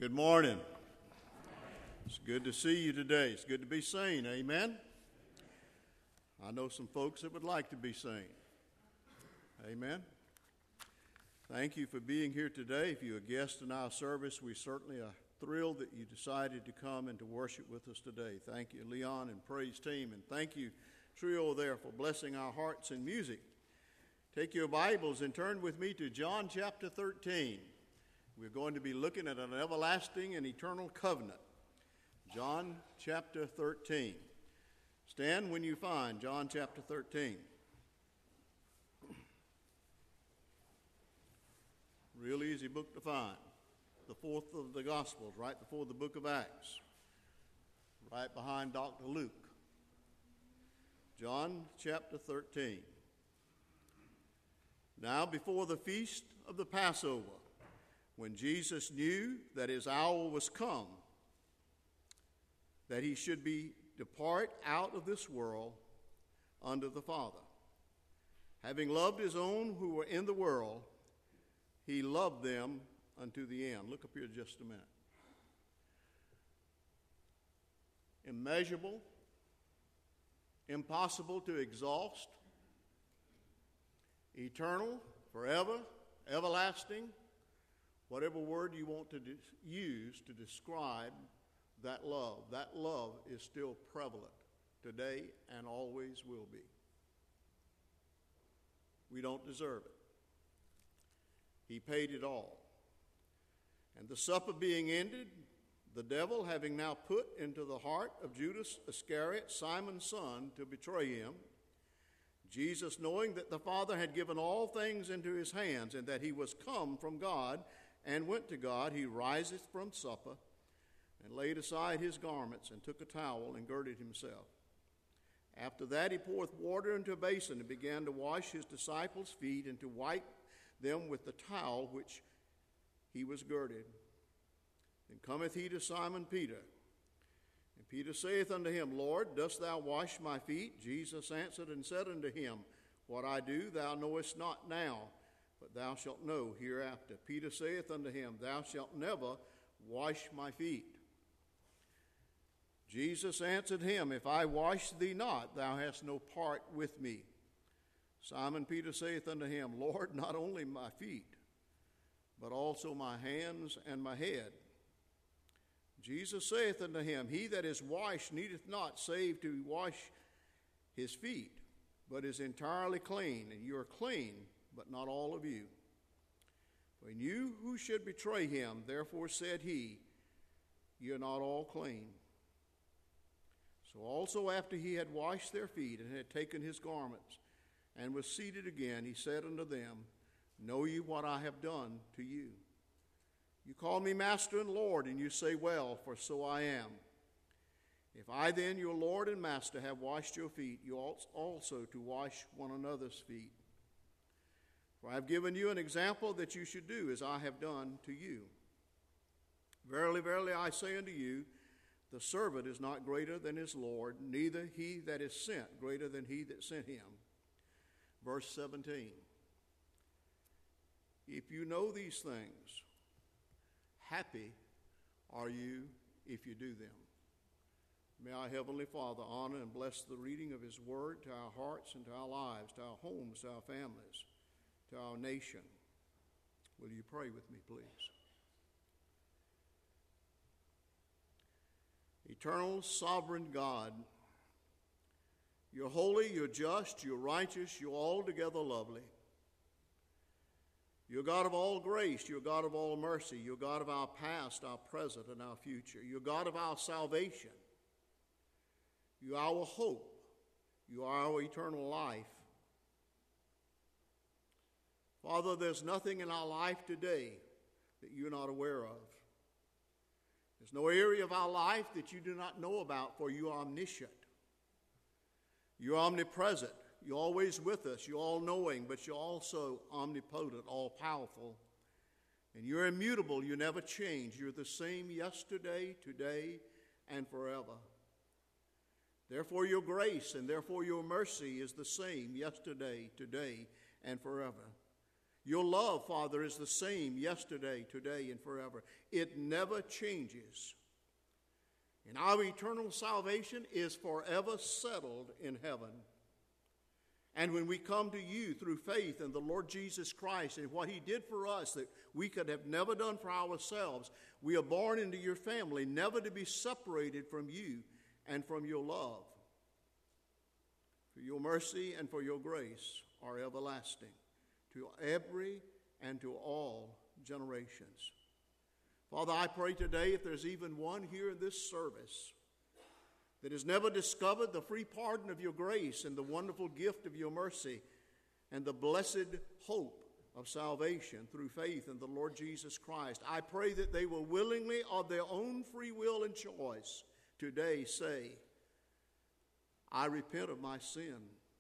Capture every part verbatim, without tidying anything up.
Good morning. It's good to see you today. It's good to be seen. Amen. I know some folks that would like to be seen. Amen. Thank you for being here today. If you're a guest in our service, we certainly are thrilled that you decided to come and to worship with us today. Thank you, Leon and praise team, and thank you, trio there, for blessing our hearts in music. Take your Bibles and turn with me to John chapter thirteen. We're going to be looking at an everlasting and eternal covenant. John chapter thirteen. Stand when you find John chapter thirteen. Real easy book to find. The fourth of the Gospels, right before the book of Acts. Right behind Doctor Luke. John chapter thirteen. Now before the feast of the Passover, when Jesus knew that his hour was come, that he should be depart out of this world unto the Father. Having loved his own who were in the world, he loved them unto the end. Look up here just a minute. Immeasurable, impossible to exhaust, eternal, forever, everlasting, whatever word you want to de- use to describe that love. That love is still prevalent today and always will be. We don't deserve it. He paid it all. And the supper being ended, the devil, having now put into the heart of Judas Iscariot, Simon's son, to betray him, Jesus, knowing that the Father had given all things into his hands, and that he was come from God and went to God, he riseth from supper, and laid aside his garments, and took a towel, and girded himself. After that he poureth water into a basin, and began to wash his disciples' feet, and to wipe them with the towel which he was girded. Then cometh he to Simon Peter. And Peter saith unto him, Lord, dost thou wash my feet? Jesus answered and said unto him, What I do thou knowest not now, but thou shalt know hereafter. Peter saith unto him, Thou shalt never wash my feet. Jesus answered him, If I wash thee not, thou hast no part with me. Simon Peter saith unto him, Lord, not only my feet, but also my hands and my head. Jesus saith unto him, He that is washed needeth not save to wash his feet, but is entirely clean, and you are clean, but not all of you. For he knew who should betray him, therefore said he, Ye are not all clean. So also after he had washed their feet, and had taken his garments, and was seated again, he said unto them, Know ye what I have done to you? You call me Master and Lord, and you say, Well, for so I am. If I then, your Lord and Master, have washed your feet, you ought also to wash one another's feet. For I have given you an example that you should do as I have done to you. Verily, verily, I say unto you, the servant is not greater than his Lord, neither he that is sent greater than he that sent him. Verse seventeen. If you know these things, happy are you if you do them. May our Heavenly Father honor and bless the reading of his word to our hearts and to our lives, to our homes, to our families, to our nation. Will you pray with me, please? Eternal, sovereign God, you're holy, you're just, you're righteous, you're altogether lovely. You're God of all grace, you're God of all mercy, you're God of our past, our present, and our future. You're God of our salvation. You are our hope. You are our eternal life. Father, there's nothing in our life today that you're not aware of. There's no area of our life that you do not know about, for you are omniscient. You're omnipresent. You're always with us. You're all-knowing, but you're also omnipotent, all-powerful. And you're immutable. You never change. You're the same yesterday, today, and forever. Therefore, your grace and therefore your mercy is the same yesterday, today, and forever. Your love, Father, is the same yesterday, today, and forever. It never changes. And our eternal salvation is forever settled in heaven. And when we come to you through faith in the Lord Jesus Christ and what he did for us that we could have never done for ourselves, we are born into your family, never to be separated from you and from your love. For your mercy and for your grace are everlasting to every and to all generations. Father, I pray today if there's even one here in this service that has never discovered the free pardon of your grace and the wonderful gift of your mercy and the blessed hope of salvation through faith in the Lord Jesus Christ, I pray that they will willingly, of their own free will and choice, today say, I repent of my sin.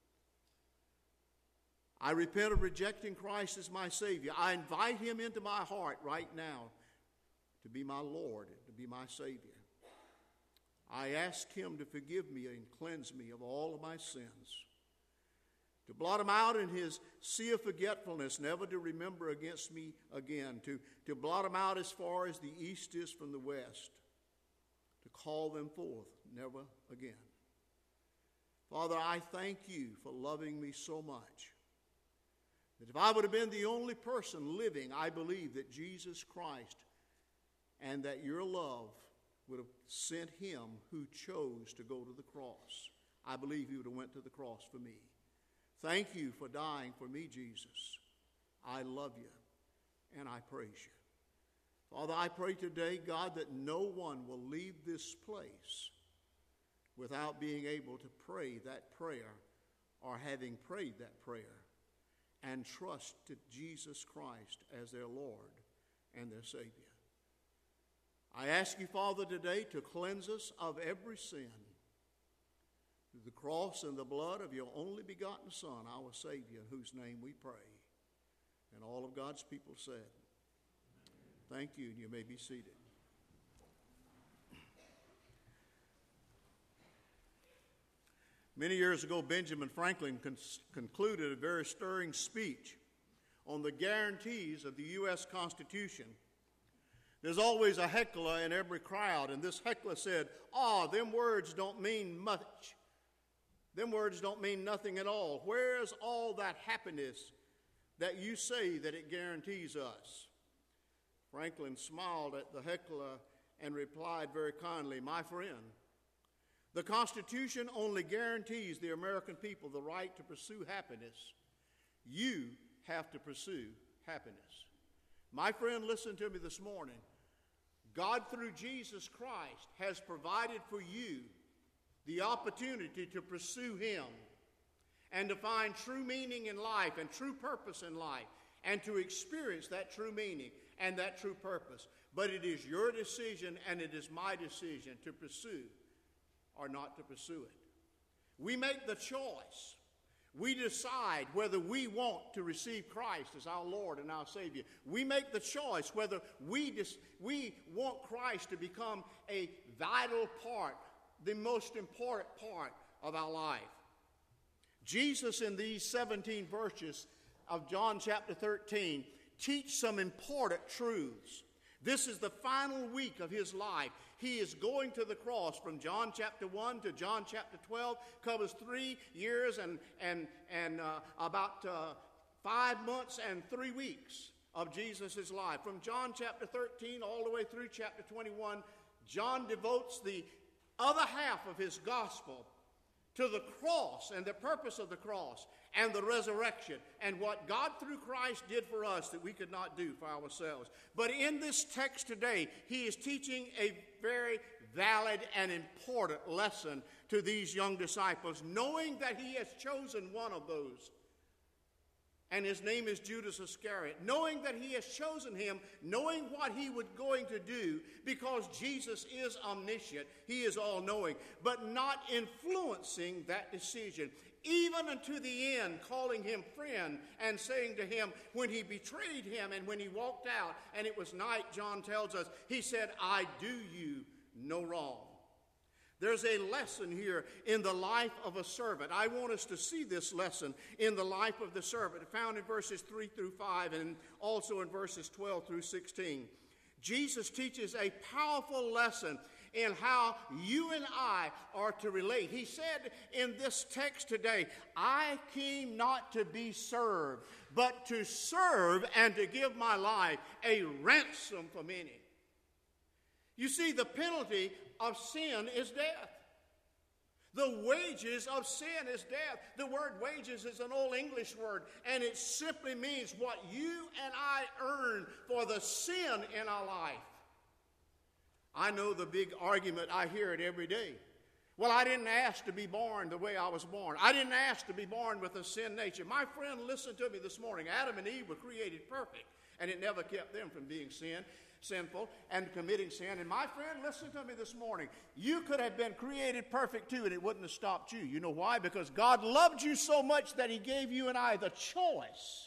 I repent of rejecting Christ as my Savior. I invite him into my heart right now to be my Lord, to be my Savior. I ask him to forgive me and cleanse me of all of my sins, to blot them out in his sea of forgetfulness, never to remember against me again, to, to blot them out as far as the east is from the west, to call them forth never again. Father, I thank you for loving me so much that if I would have been the only person living, I believe that Jesus Christ and that your love would have sent him who chose to go to the cross. I believe he would have went to the cross for me. Thank you for dying for me, Jesus. I love you and I praise you. Father, I pray today, God, that no one will leave this place without being able to pray that prayer or having prayed that prayer and trust to Jesus Christ as their Lord and their Savior. I ask you, Father, today to cleanse us of every sin through the cross and the blood of your only begotten Son, our Savior, in whose name we pray. And all of God's people said, thank you, and you may be seated. Many years ago, Benjamin Franklin con- concluded a very stirring speech on the guarantees of the U S Constitution. There's always a heckler in every crowd, and this heckler said, ah, them words don't mean much. Them words don't mean nothing at all. Where's all that happiness that you say that it guarantees us? Franklin smiled at the heckler and replied very kindly, my friend, the Constitution only guarantees the American people the right to pursue happiness. You have to pursue happiness. My friend, listen to me this morning. God, through Jesus Christ, has provided for you the opportunity to pursue him and to find true meaning in life and true purpose in life and to experience that true meaning and that true purpose. But it is your decision and it is my decision to pursue or not to pursue it. We make the choice. We decide whether we want to receive Christ as our Lord and our Savior. We make the choice whether we, dis- we want Christ to become a vital part, the most important part of our life. Jesus, in these seventeen verses of John chapter thirteen, teach some important truths. This is the final week of his life. He is going to the cross from John chapter one to John chapter twelve, covers three years and, and, and uh, about uh, five months and three weeks of Jesus' life. From John chapter thirteen all the way through chapter twenty-one, John devotes the other half of his gospel to the cross and the purpose of the cross and the resurrection and what God through Christ did for us that we could not do for ourselves. But in this text today, he is teaching a very valid and important lesson to these young disciples, knowing that he has chosen one of those. And his name is Judas Iscariot, knowing that he has chosen him, knowing what he was going to do, because Jesus is omniscient, he is all-knowing, but not influencing that decision, even unto the end, calling him friend and saying to him, when he betrayed him and when he walked out, and it was night, John tells us, he said, I do you no wrong. There's a lesson here in the life of a servant. I want us to see this lesson in the life of the servant, found in verses three through five and also in verses twelve through sixteen. Jesus teaches a powerful lesson in how you and I are to relate. He said in this text today, I came not to be served, but to serve and to give my life a ransom for many. You see, the penalty of sin is death. The wages of sin is death. The word wages is an old English word, and it simply means what you and I earn for the sin in our life. I know the big argument, I hear it every day. Well, I didn't ask to be born the way I was born. I didn't ask to be born with a sin nature. My friend, listen to me this morning. Adam and Eve were created perfect, and it never kept them from being sin, sinful and committing sin. And my friend, listen to me this morning. You could have been created perfect too, and it wouldn't have stopped you. You know why? Because God loved you so much that he gave you and I the choice.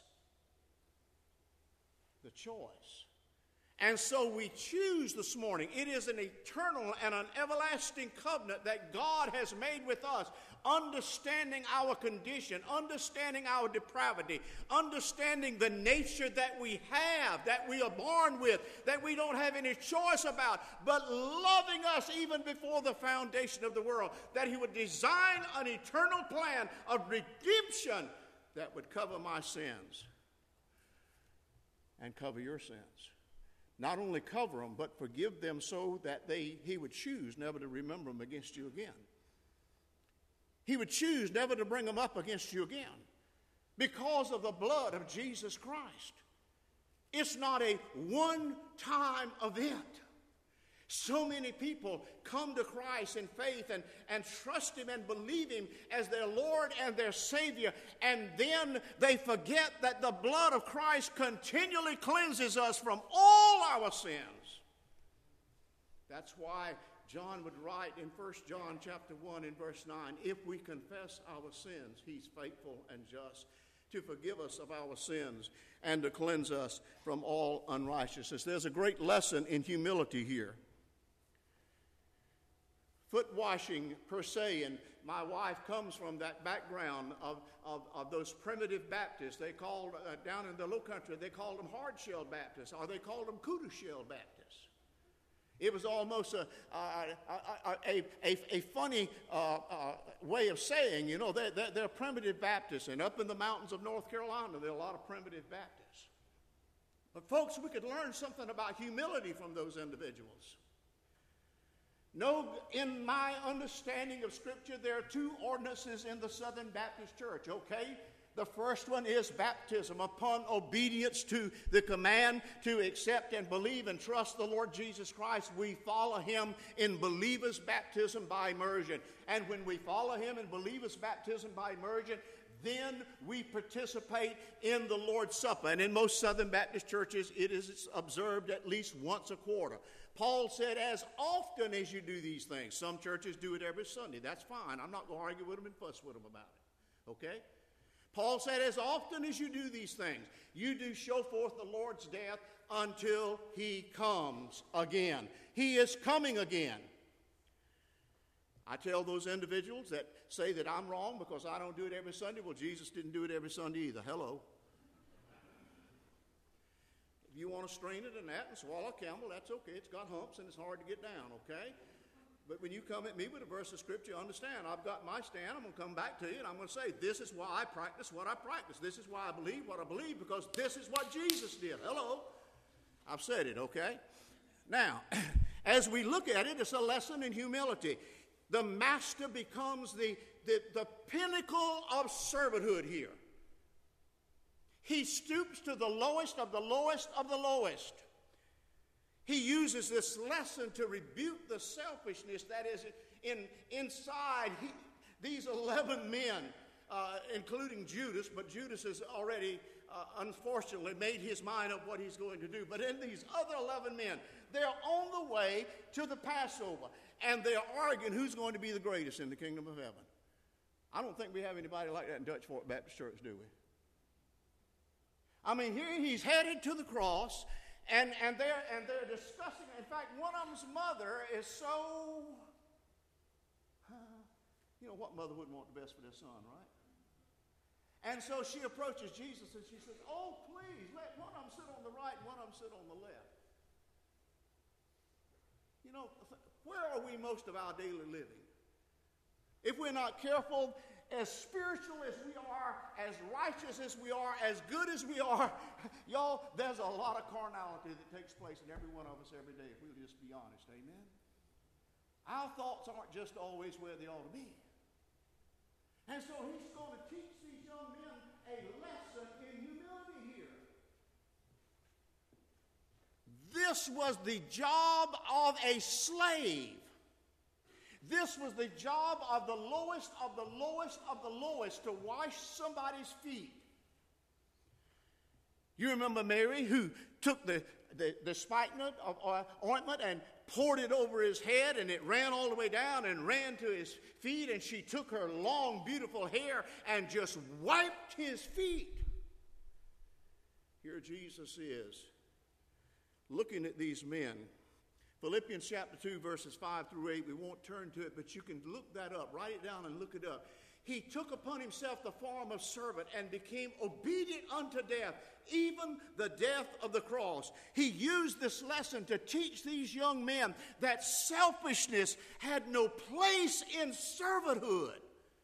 The choice. And so we choose this morning. It is an eternal and an everlasting covenant that God has made with us, understanding our condition, understanding our depravity, understanding the nature that we have, that we are born with, that we don't have any choice about, but loving us even before the foundation of the world, that he would design an eternal plan of redemption that would cover my sins and cover your sins. Not only cover them, but forgive them so that they he would choose never to remember them against you again. He would choose never to bring them up against you again because of the blood of Jesus Christ. It's not a one-time event. So many people come to Christ in faith and, and trust him and believe him as their Lord and their Savior, and then they forget that the blood of Christ continually cleanses us from all our sins. That's why John would write in First John chapter one and verse nine, if we confess our sins, he's faithful and just to forgive us of our sins and to cleanse us from all unrighteousness. There's a great lesson in humility here. Foot washing per se, and my wife comes from that background of, of, of those primitive Baptists. They called, uh, down in the low country, they called them hard-shell Baptists, or they called them kudu-shell Baptists. It was almost a, a, a, a, a funny uh, uh, way of saying, you know, they're, they're, they're primitive Baptists, and up in the mountains of North Carolina, there are a lot of primitive Baptists. But folks, we could learn something about humility from those individuals. No, in my understanding of Scripture, there are two ordinances in the Southern Baptist Church, okay? The first one is baptism. Upon obedience to the command to accept and believe and trust the Lord Jesus Christ, we follow him in believers' baptism by immersion. And when we follow him in believers' baptism by immersion, then we participate in the Lord's Supper. And in most Southern Baptist churches, it is observed at least once a quarter. Paul said, as often as you do these things. Some churches do it every Sunday. That's fine. I'm not going to argue with them and fuss with them about it. Okay? Paul said, as often as you do these things, you do show forth the Lord's death until he comes again. He is coming again. I tell those individuals that say that I'm wrong because I don't do it every Sunday. Well, Jesus didn't do it every Sunday either. Hello. If you want to strain it and that and swallow a camel, that's okay. It's got humps and it's hard to get down, okay? But when you come at me with a verse of Scripture, understand, I've got my stand. I'm going to come back to you and I'm going to say, this is why I practice what I practice. This is why I believe what I believe, because this is what Jesus did. Hello. I've said it, okay? Now, as we look at it, it's a lesson in humility. The master becomes the, the, the pinnacle of servanthood here. He stoops to the lowest of the lowest of the lowest. He uses this lesson to rebuke the selfishness that is in, inside he, these eleven men, uh, including Judas, but Judas has already, uh, unfortunately, made his mind up what he's going to do. But in these other eleven men, they're on the way to the Passover, and they're arguing who's going to be the greatest in the kingdom of heaven. I don't think we have anybody like that in Dutch Fork Baptist Church, do we? I mean, here he's headed to the cross, and, and, they're, and they're discussing. In fact, one of them's mother is so You know, what mother wouldn't want the best for their son, right? And so she approaches Jesus and she says, oh, please, let one of them sit on the right and one of them sit on the left. You know, where are we most of our daily living? If we're not careful, as spiritual as we are, as righteous as we are, as good as we are, y'all, there's a lot of carnality that takes place in every one of us every day, if we'll just be honest. Amen? Our thoughts aren't just always where they ought to be. And so he's going to teach these young men a lesson in humility here. This was the job of a slave. This was the job of the lowest of the lowest of the lowest, to wash somebody's feet. You remember Mary, who took the, the, the spikenard of ointment and poured it over his head, and it ran all the way down and ran to his feet, and she took her long, beautiful hair and just wiped his feet. Here Jesus is, looking at these men. Philippians chapter two, verses five through eight, we won't turn to it, but you can look that up. Write it down and look it up. He took upon himself the form of servant and became obedient unto death, even the death of the cross. He used this lesson to teach these young men that selfishness had no place in servanthood.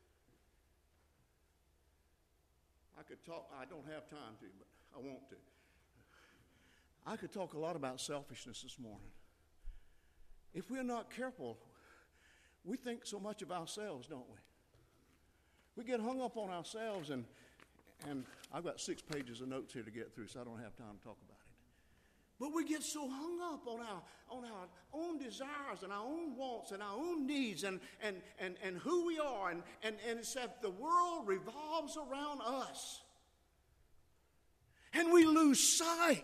I could talk, I don't have time to, but I want to. I could talk a lot about selfishness this morning. If we're not careful, we think so much of ourselves, don't we? We get hung up on ourselves, and and I've got six pages of notes here to get through, so I don't have time to talk about it. But we get so hung up on our on our own desires and our own wants and our own needs and and and, and who we are, and, and, and it's that the world revolves around us. And we lose sight.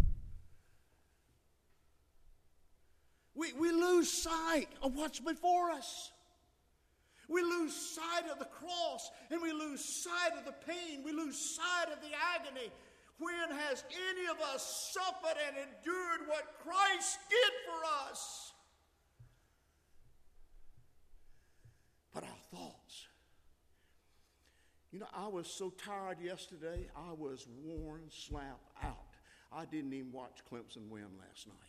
We, we lose sight of what's before us. We lose sight of the cross, and we lose sight of the pain. We lose sight of the agony. When has any of us suffered and endured what Christ did for us? But our thoughts. You know, I was so tired yesterday, I was worn slap out. I didn't even watch Clemson win last night.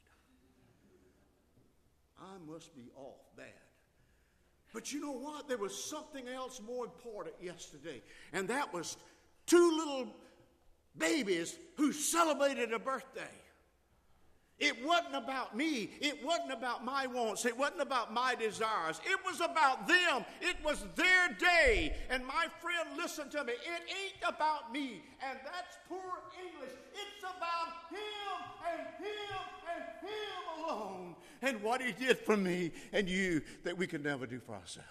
I must be off bad. But you know what? There was something else more important yesterday, and that was two little babies who celebrated a birthday. It wasn't about me. It wasn't about my wants. It wasn't about my desires. It was about them. It was their day. And my friend, listen to me. It ain't about me. And that's poor English. It's about him and him and him alone. And what he did for me and you that we could never do for ourselves.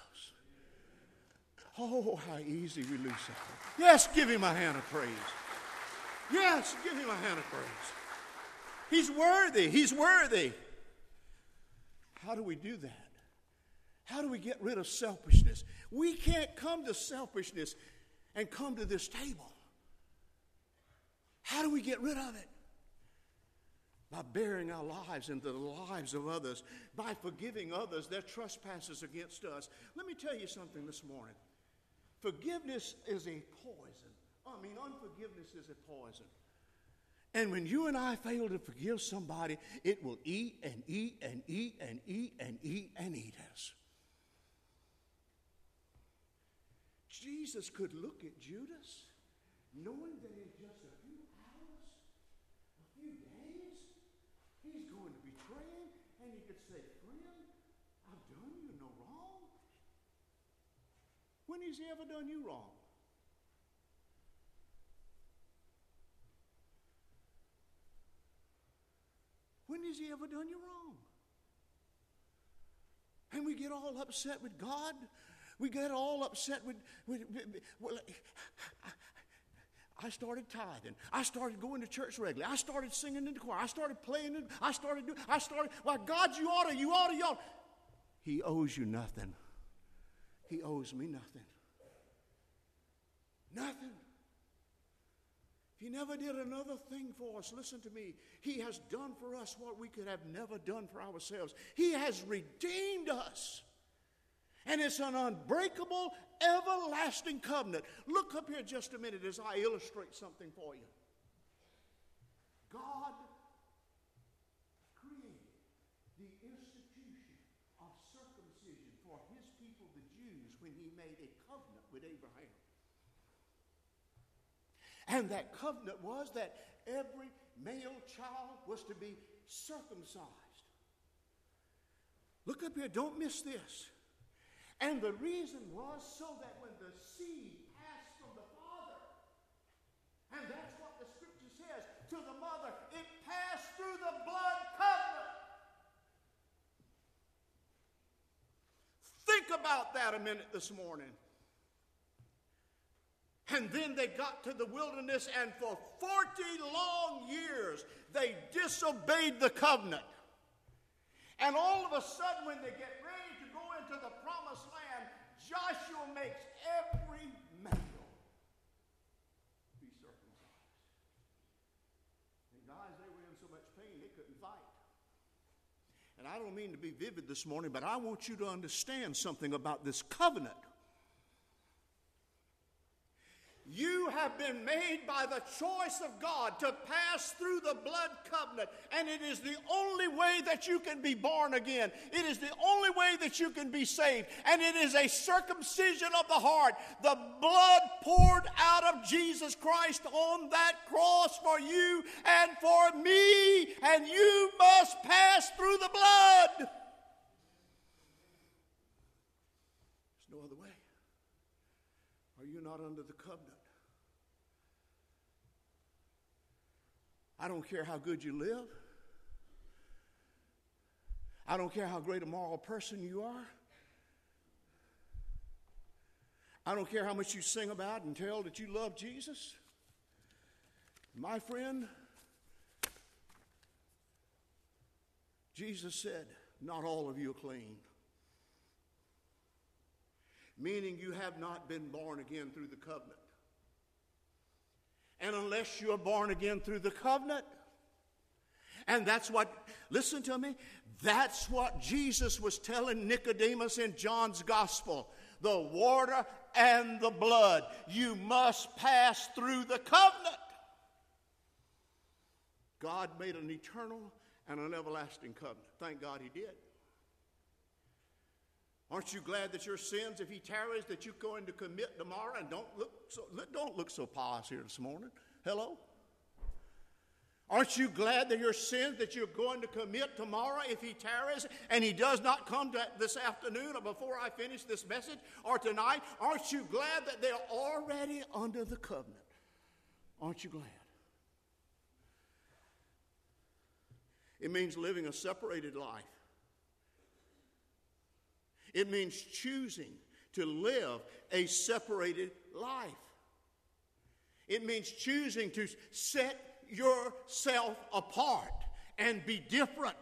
Oh, how easy we lose that. Yes, give him a hand of praise. Yes, give him a hand of praise. He's worthy. He's worthy. How do we do that? How do we get rid of selfishness? We can't come to selfishness and come to this table. How do we get rid of it? By bearing our lives into the lives of others, by forgiving others their trespasses against us. Let me tell you something this morning. Forgiveness is a poison. I mean, unforgiveness is a poison. And when you and I fail to forgive somebody, it will eat and eat and eat and eat and eat and eat us. Jesus could look at Judas, knowing that in just a few hours, a few days, he's going to betray him, and he could say, friend, I've done you no wrong. When has he ever done you wrong? When has he ever done you wrong? And we get all upset with God. We get all upset with, with, with well, I started tithing. I started going to church regularly. I started singing in the choir. I started playing. In, I started doing, I started, well, God, you ought to, you ought to, you ought to. He owes you nothing. He owes me nothing. Nothing. He never did another thing for us. Listen to me. He has done for us what we could have never done for ourselves. He has redeemed us. And it's an unbreakable, everlasting covenant. Look up here just a minute as I illustrate something for you. God created the institution of circumcision for his people, the Jews, when he made a covenant with Abraham. And that covenant was that every male child was to be circumcised. Look up here, don't miss this. And the reason was so that when the seed passed from the father, and that's what the scripture says, to the mother, it passed through the blood covenant. Think about that a minute this morning. And then they got to the wilderness, and for forty long years, they disobeyed the covenant. And all of a sudden, when they get ready to go into the promised land, Joshua makes every male be circumcised. And guys, they were in so much pain, they couldn't fight. And I don't mean to be vivid this morning, but I want you to understand something about this covenant. You have been made by the choice of God to pass through the blood covenant, and it is the only way that you can be born again. It is the only way that you can be saved, and it is a circumcision of the heart. The blood poured out of Jesus Christ on that cross for you and for me, and you must pass through the blood. There's no other way. Are you not under the covenant? I don't care how good you live. I don't care how great a moral person you are. I don't care how much you sing about and tell that you love Jesus. My friend, Jesus said, not all of you are clean. Meaning you have not been born again through the covenant. And unless you are born again through the covenant, and that's what, listen to me, that's what Jesus was telling Nicodemus in John's gospel. The water and the blood, you must pass through the covenant. God made an eternal and an everlasting covenant. Thank God he did. Aren't you glad that your sins, if he tarries, that you're going to commit tomorrow? And don't look so, don't look so pious here this morning. Hello? Aren't you glad that your sins that you're going to commit tomorrow, if he tarries and he does not come to this afternoon or before I finish this message or tonight, aren't you glad that they're already under the covenant? Aren't you glad? It means living a separated life. It means choosing to live a separated life. It means choosing to set yourself apart and be different.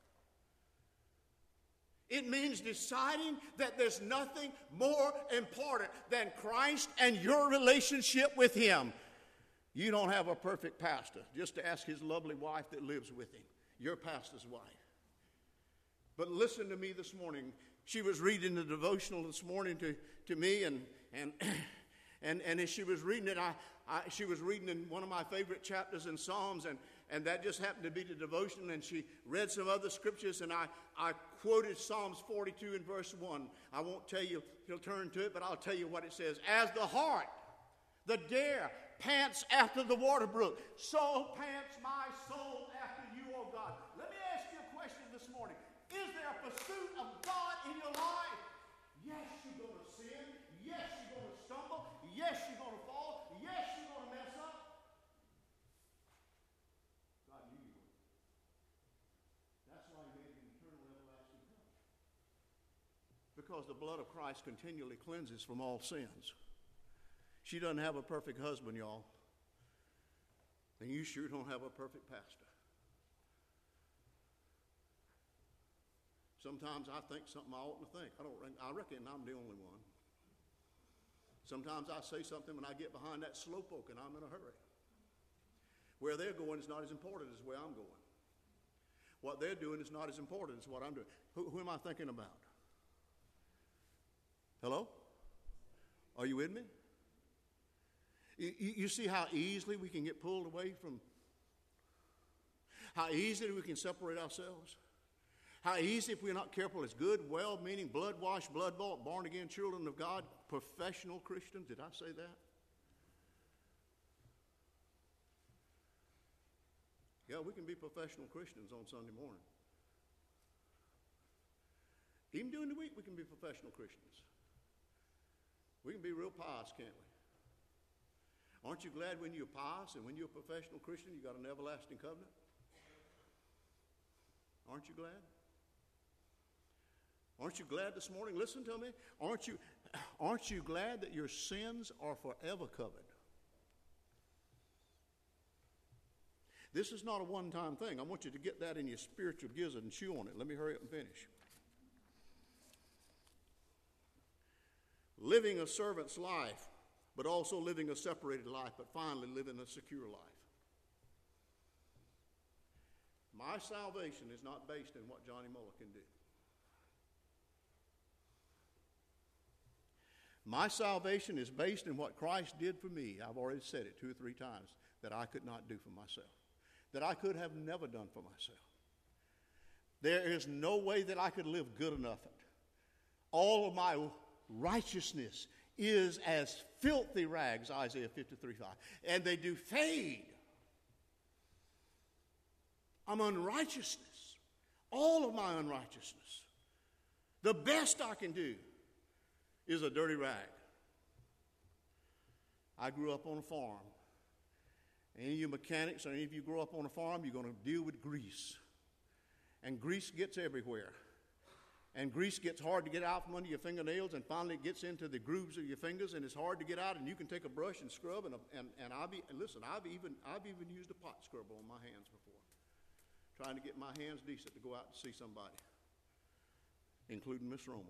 It means deciding that there's nothing more important than Christ and your relationship with him. You don't have a perfect pastor. Just ask his lovely wife that lives with him, your pastor's wife. But listen to me this morning. She was reading the devotional this morning to, to me, and and and and as she was reading it, I, I she was reading in one of my favorite chapters in Psalms, and and that just happened to be the devotion. And she read some other scriptures, and I I quoted Psalms forty-two and verse one. I won't tell you he'll turn to it, but I'll tell you what it says. As the hart, the deer pants after the water brook, so pants my soul after you, O God. Let me ask you a question this morning. Is there a pursuit of God in your life? Yes, you're going to sin. Yes, you're going to stumble. Yes, you're going to fall. Yes, you're going to mess up. God knew you would. That's why he made an eternal, everlasting covenant. Because the blood of Christ continually cleanses from all sins. She doesn't have a perfect husband, y'all. And you sure don't have a perfect pastor. Sometimes I think something I oughtn't to think. I don't. I reckon I'm the only one. Sometimes I say something when I get behind that slowpoke and I'm in a hurry. Where they're going is not as important as where I'm going. What they're doing is not as important as what I'm doing. Who, who am I thinking about? Hello? Are you with me? You, you see how easily we can get pulled away from, how easily we can separate ourselves? How easy, if we're not careful, as good, well-meaning, blood-washed, blood-bought, born-again children of God, professional Christians. Did I say that? Yeah, we can be professional Christians on Sunday morning. Even during the week, we can be professional Christians. We can be real pious, can't we? Aren't you glad when you're pious and when you're a professional Christian, you got an everlasting covenant? Aren't you glad? Aren't you glad this morning? Listen to me. Aren't you, aren't you glad that your sins are forever covered? This is not a one-time thing. I want you to get that in your spiritual gizzard and chew on it. Let me hurry up and finish. Living a servant's life, but also living a separated life, but finally living a secure life. My salvation is not based in what Johnny Muller can do. My salvation is based in what Christ did for me. I've already said it two or three times, that I could not do for myself, that I could have never done for myself. There is no way that I could live good enough. All of my righteousness is as filthy rags, Isaiah fifty-three five, and they do fade. I'm unrighteousness, all of my unrighteousness. The best I can do is a dirty rag. I grew up on a farm. Any of you mechanics or any of you grow up on a farm, you're going to deal with grease. And grease gets everywhere. And grease gets hard to get out from under your fingernails, and finally it gets into the grooves of your fingers, and it's hard to get out, and you can take a brush and scrub, and, and, and I've be, and listen, I've even, I've even used a pot scrubber on my hands before, trying to get my hands decent to go out and see somebody, including Miss Roma.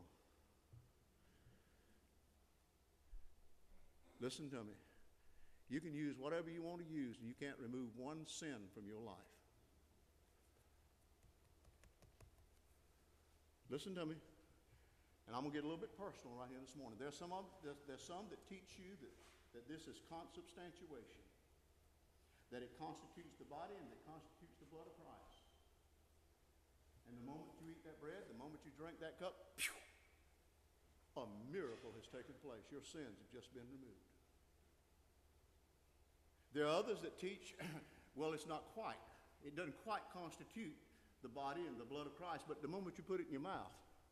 Listen to me. You can use whatever you want to use, and you can't remove one sin from your life. Listen to me. And I'm going to get a little bit personal right here this morning. There's some, of, there's, there's some that teach you that, that this is consubstantiation, that it constitutes the body and it constitutes the blood of Christ. And the moment you eat that bread, the moment you drink that cup, phew, a miracle has taken place. Your sins have just been removed. There are others that teach, well, it's not quite. It doesn't quite constitute the body and the blood of Christ, but the moment you put it in your mouth,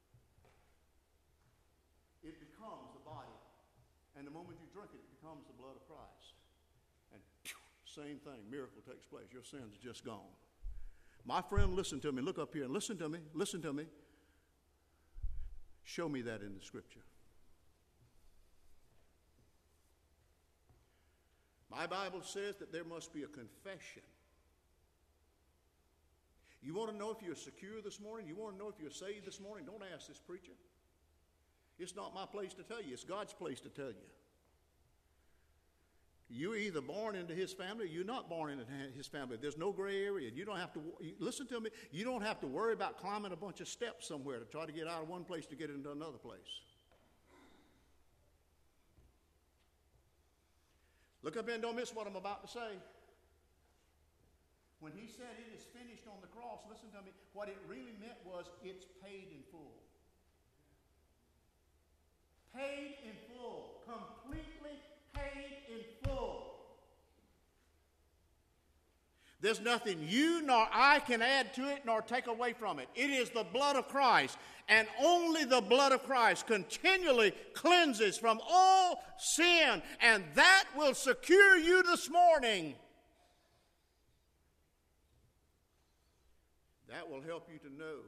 it becomes the body. And the moment you drink it, it becomes the blood of Christ. And phew, same thing, miracle takes place. Your sins are just gone. My friend, listen to me. Look up here and listen to me. Listen to me. Show me that in the Scripture. My Bible says that there must be a confession. You want to know if you're secure this morning? You want to know if you're saved this morning? Don't ask this preacher. It's not my place to tell you. It's God's place to tell you. You're either born into His family or you're not born into His family. There's no gray area. You don't have to, listen to me, you don't have to worry about climbing a bunch of steps somewhere to try to get out of one place to get into another place. Look up here and don't miss what I'm about to say. When He said it is finished on the cross, listen to me, what it really meant was it's paid in full. Paid in full. Completely paid in full. There's nothing you nor I can add to it nor take away from it. It is the blood of Christ, and only the blood of Christ continually cleanses from all sin, and that will secure you this morning. That will help you to know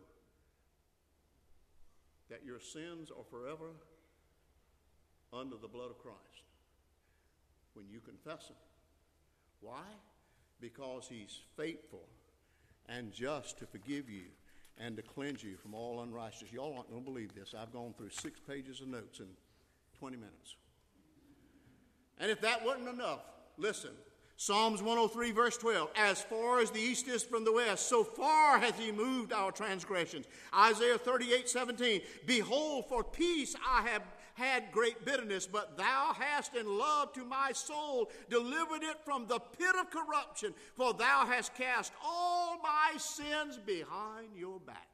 that your sins are forever under the blood of Christ when you confess them. Why? Because He's faithful and just to forgive you and to cleanse you from all unrighteousness. Y'all aren't going to believe this. I've gone through six pages of notes in twenty minutes. And if that wasn't enough, listen. Psalms one oh three, verse twelve, as far as the east is from the west, so far hath He moved our transgressions. Isaiah thirty-eight, seventeen, behold, for peace I have had great bitterness, but thou hast in love to my soul delivered it from the pit of corruption, for thou hast cast all my sins behind your back.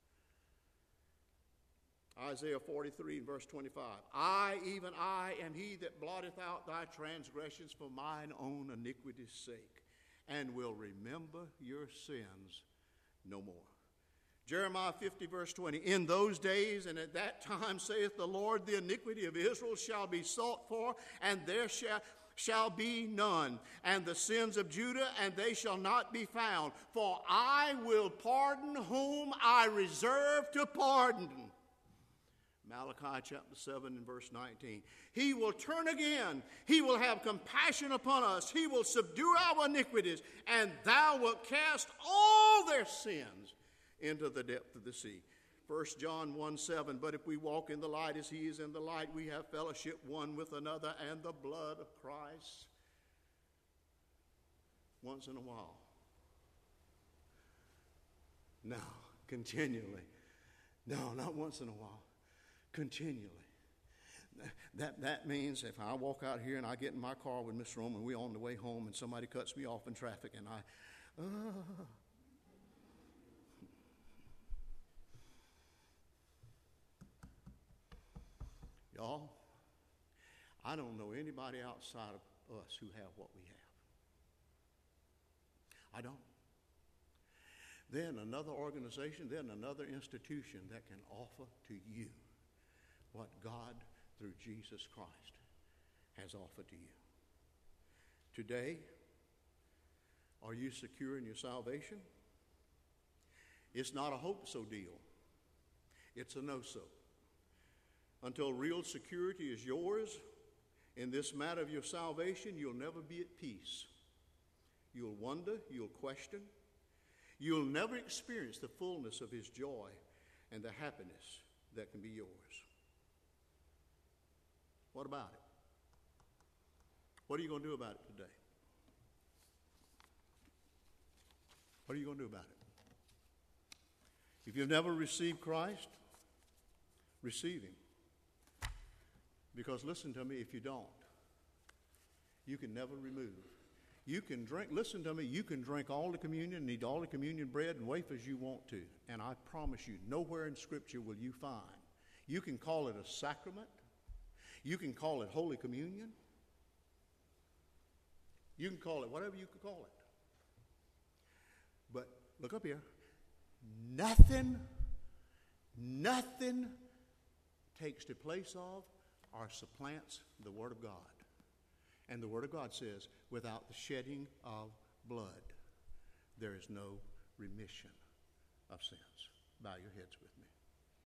Isaiah forty-three and verse twenty-five. I, even I, am he that blotteth out thy transgressions for mine own iniquity's sake, and will remember your sins no more. Jeremiah fifty verse twenty. In those days and at that time, saith the Lord, the iniquity of Israel shall be sought for, and there shall, shall be none. And the sins of Judah, and they shall not be found. For I will pardon whom I reserve to pardon. Malachi chapter seven and verse nineteen. He will turn again. He will have compassion upon us. He will subdue our iniquities, and thou wilt cast all their sins into the depth of the sea. First John one seven. But if we walk in the light as he is in the light, we have fellowship one with another, and the blood of Christ once in a while. No, continually. No, not once in a while. Continually. That, that means if I walk out here and I get in my car with Miss Rome and we're on the way home and somebody cuts me off in traffic and I, uh, y'all, I don't know anybody outside of us who have what we have. I don't. Then another organization, then another institution that can offer to you what God, through Jesus Christ, has offered to you. Today, are you secure in your salvation? It's not a hope-so deal. It's a no-so. Until real security is yours in this matter of your salvation, you'll never be at peace. You'll wonder, you'll question. You'll never experience the fullness of his joy and the happiness that can be yours. What about it? What are you going to do about it today? What are you going to do about it? If you've never received Christ, receive him. Because listen to me, if you don't, you can never remove. You can drink, listen to me, you can drink all the communion and eat all the communion bread and wafers you want to. And I promise you, nowhere in Scripture will you find. You can call it a sacrament. You can call it Holy Communion. You can call it whatever you could call it. But look up here. Nothing, nothing takes the place of or supplants the Word of God. And the Word of God says, without the shedding of blood, there is no remission of sins. Bow your heads with me.